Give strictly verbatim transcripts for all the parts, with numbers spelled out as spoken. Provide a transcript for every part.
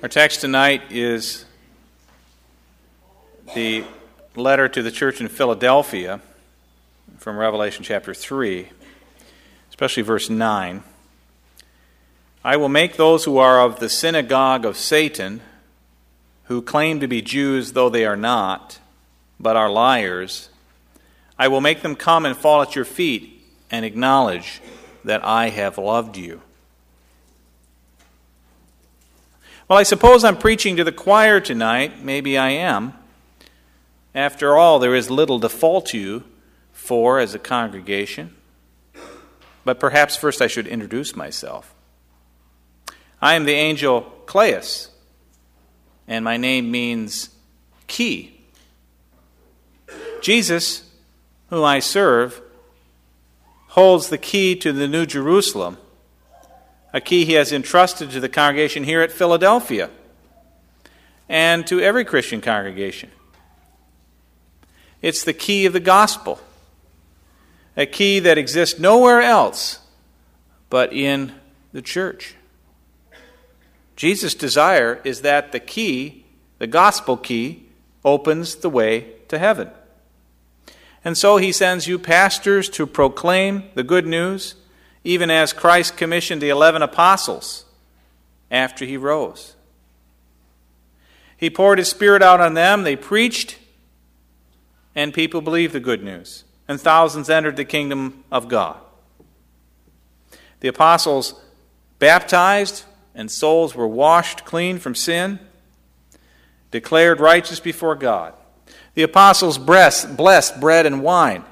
Our text tonight is the letter to the church in Philadelphia from Revelation chapter three, especially verse nine. I will make those who are of the synagogue of Satan, who claim to be Jews though they are not, but are liars, I will make them come and fall at your feet and acknowledge that I have loved you. Well, I suppose I'm preaching to the choir tonight. Maybe I am. After all, there is little to fault you for as a congregation. But perhaps first I should introduce myself. I am the angel Claes, and my name means key. Jesus, whom I serve, holds the key to the New Jerusalem, a key he has entrusted to the congregation here at Philadelphia and to every Christian congregation. It's the key of the gospel, a key that exists nowhere else but in the church. Jesus' desire is that the key, the gospel key, opens the way to heaven. And so he sends you pastors to proclaim the good news, even as Christ commissioned the eleven apostles after he rose. He poured his Spirit out on them, they preached, and people believed the good news, and thousands entered the kingdom of God. The apostles baptized, and souls were washed clean from sin, declared righteous before God. The apostles blessed bread and wine,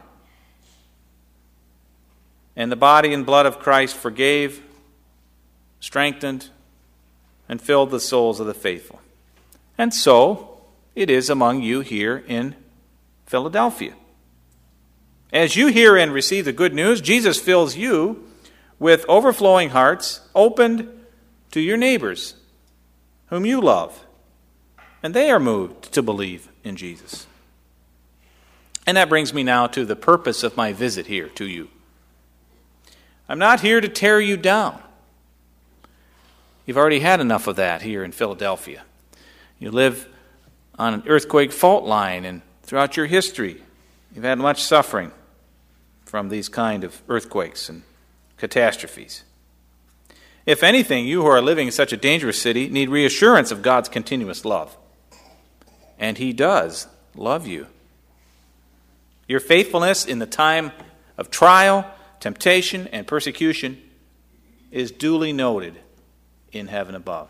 and the body and blood of Christ forgave, strengthened, and filled the souls of the faithful. And so it is among you here in Philadelphia. As you hear and receive the good news, Jesus fills you with overflowing hearts opened to your neighbors whom you love, and they are moved to believe in Jesus. And that brings me now to the purpose of my visit here to you. I'm not here to tear you down. You've already had enough of that here in Philadelphia. You live on an earthquake fault line, and throughout your history, you've had much suffering from these kind of earthquakes and catastrophes. If anything, you who are living in such a dangerous city need reassurance of God's continuous love. And He does love you. Your faithfulness in the time of trial, temptation, and persecution is duly noted in heaven above.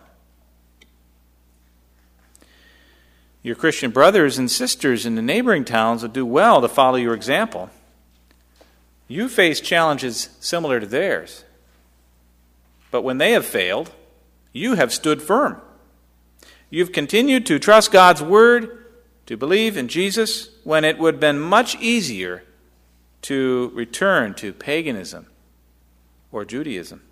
Your Christian brothers and sisters in the neighboring towns will do well to follow your example. You face challenges similar to theirs. But when they have failed, you have stood firm. You've continued to trust God's word, to believe in Jesus, when it would have been much easier to return to paganism or Judaism.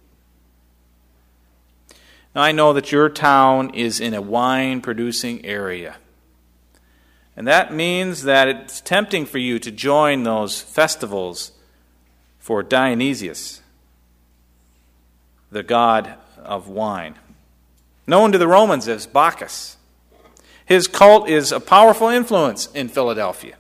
Now, I know that your town is in a wine-producing area. And that means that it's tempting for you to join those festivals for Dionysius, the god of wine, known to the Romans as Bacchus. His cult is a powerful influence in Philadelphia.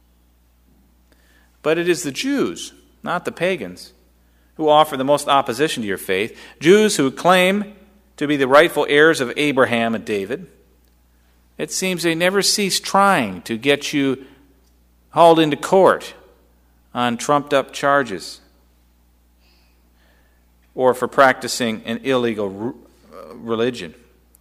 But it is the Jews, not the pagans, who offer the most opposition to your faith. Jews who claim to be the rightful heirs of Abraham and David. It seems they never cease trying to get you hauled into court on trumped-up charges or for practicing an illegal religion.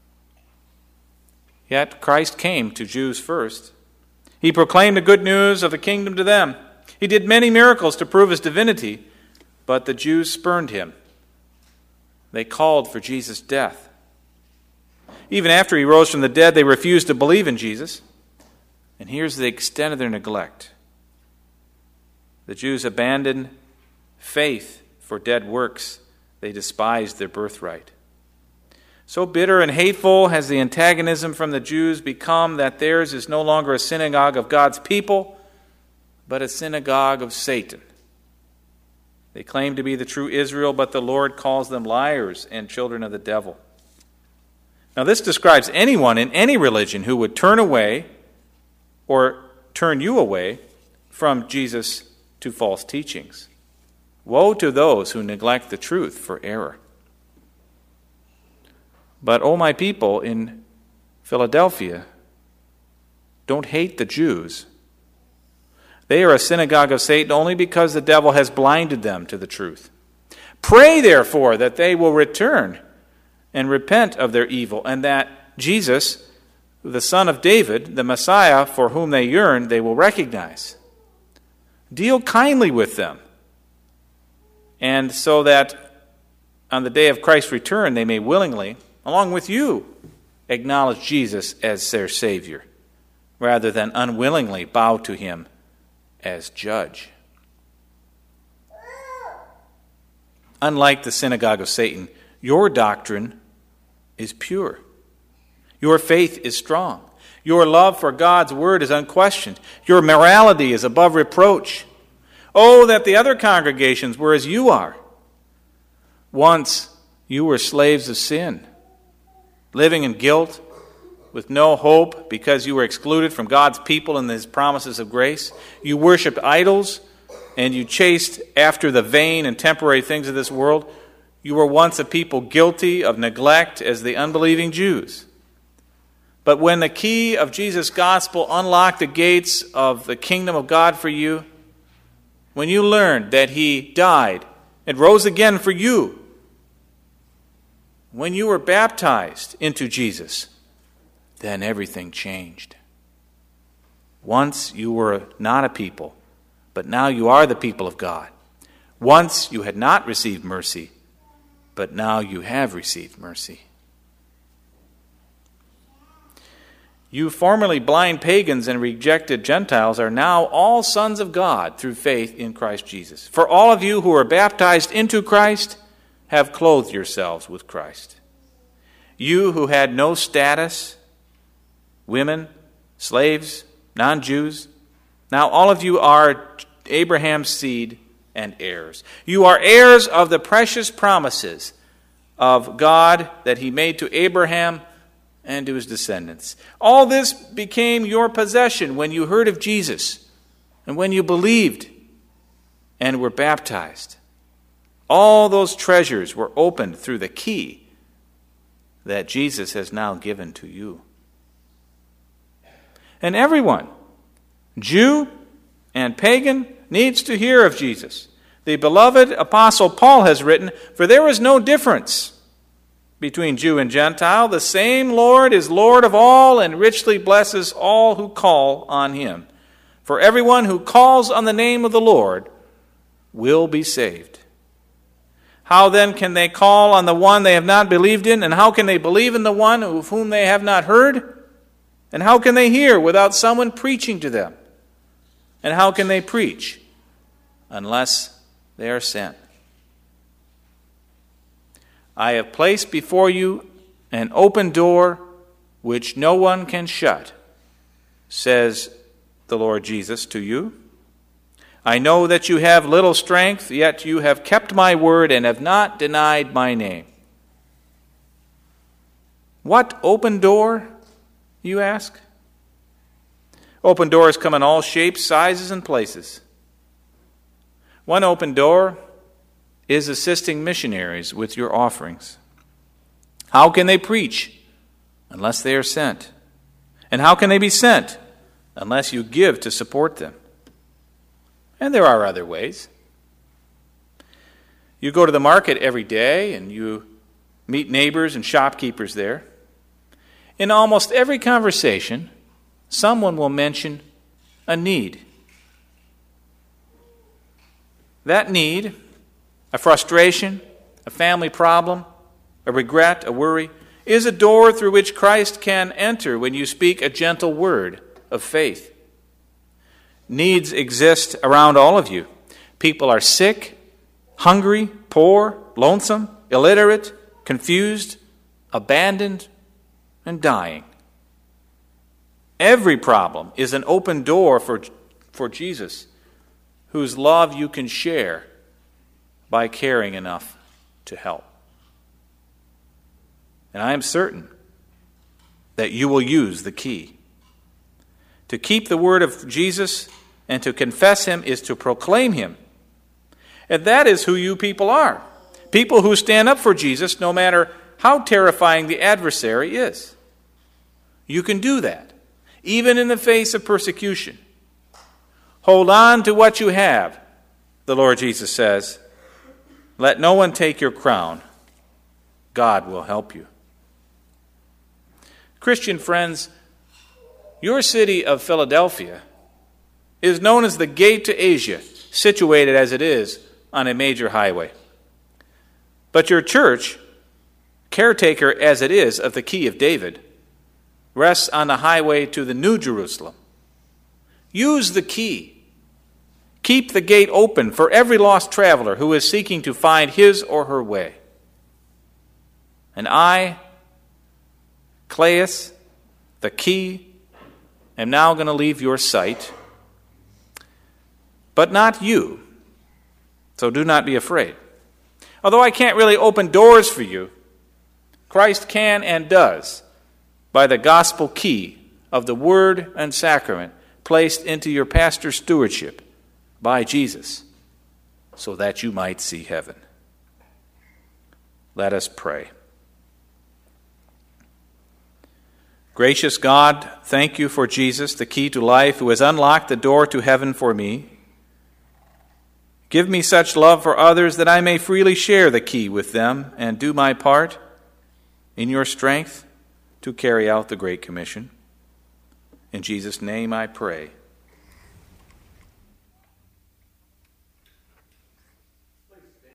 Yet Christ came to Jews first. He proclaimed the good news of the kingdom to them. He did many miracles to prove his divinity, but the Jews spurned him. They called for Jesus' death. Even after he rose from the dead, they refused to believe in Jesus. And here's the extent of their neglect. The Jews abandoned faith for dead works. They despised their birthright. So bitter and hateful has the antagonism from the Jews become that theirs is no longer a synagogue of God's people, but a synagogue of Satan. They claim to be the true Israel, but the Lord calls them liars and children of the devil. Now, this describes anyone in any religion who would turn away or turn you away from Jesus to false teachings. Woe to those who neglect the truth for error. But, O my people in Philadelphia, don't hate the Jews. They are a synagogue of Satan only because the devil has blinded them to the truth. Pray, therefore, that they will return and repent of their evil, and that Jesus, the Son of David, the Messiah for whom they yearn, they will recognize. Deal kindly with them, and so that on the day of Christ's return they may willingly, along with you, acknowledge Jesus as their Savior, rather than unwillingly bow to him as judge. Unlike the synagogue of Satan, your doctrine is pure. Your faith is strong. Your love for God's word is unquestioned. Your morality is above reproach. Oh, that the other congregations were as you are. Once you were slaves of sin, living in guilt, with no hope because you were excluded from God's people and his promises of grace. You worshipped idols, and you chased after the vain and temporary things of this world. You were once a people guilty of neglect as the unbelieving Jews. But when the key of Jesus' gospel unlocked the gates of the kingdom of God for you, when you learned that he died and rose again for you, when you were baptized into Jesus, then everything changed. Once you were not a people, but now you are the people of God. Once you had not received mercy, but now you have received mercy. You formerly blind pagans and rejected Gentiles are now all sons of God through faith in Christ Jesus. For all of you who are baptized into Christ have clothed yourselves with Christ. You who had no status, women, slaves, non-Jews, now all of you are Abraham's seed and heirs. You are heirs of the precious promises of God that he made to Abraham and to his descendants. All this became your possession when you heard of Jesus and when you believed and were baptized. All those treasures were opened through the key that Jesus has now given to you. And everyone, Jew and pagan, needs to hear of Jesus. The beloved Apostle Paul has written, "For there is no difference between Jew and Gentile. The same Lord is Lord of all and richly blesses all who call on him. For everyone who calls on the name of the Lord will be saved." How then can they call on the one they have not believed in? And how can they believe in the one of whom they have not heard? And how can they hear without someone preaching to them? And how can they preach unless they are sent? I have placed before you an open door which no one can shut, says the Lord Jesus to you. I know that you have little strength, yet you have kept my word and have not denied my name. What open door, you ask? Open doors come in all shapes, sizes, and places. One open door is assisting missionaries with your offerings. How can they preach unless they are sent? And how can they be sent unless you give to support them? And there are other ways. You go to the market every day and you meet neighbors and shopkeepers there. In almost every conversation, someone will mention a need. That need, a frustration, a family problem, a regret, a worry, is a door through which Christ can enter when you speak a gentle word of faith. Needs exist around all of you. People are sick, hungry, poor, lonesome, illiterate, confused, abandoned, and dying. Every problem is an open door for, for Jesus, whose love you can share by caring enough to help. And I am certain that you will use the key. To keep the word of Jesus and to confess him is to proclaim him. And that is who you people are. People who stand up for Jesus no matter how terrifying the adversary is. You can do that, even in the face of persecution. Hold on to what you have, the Lord Jesus says. Let no one take your crown. God will help you. Christian friends, your city of Philadelphia is known as the gate to Asia, situated as it is on a major highway. But your church, caretaker as it is of the key of David, rests on the highway to the New Jerusalem. Use the key. Keep the gate open for every lost traveler who is seeking to find his or her way. And I, Claes, the key, am now going to leave your sight, but not you. So do not be afraid. Although I can't really open doors for you, Christ can and does by the gospel key of the word and sacrament placed into your pastor's stewardship by Jesus, so that you might see heaven. Let us pray. Gracious God, thank you for Jesus, the key to life, who has unlocked the door to heaven for me. Give me such love for others that I may freely share the key with them and do my part in your strength to carry out the Great Commission. In Jesus' name I pray.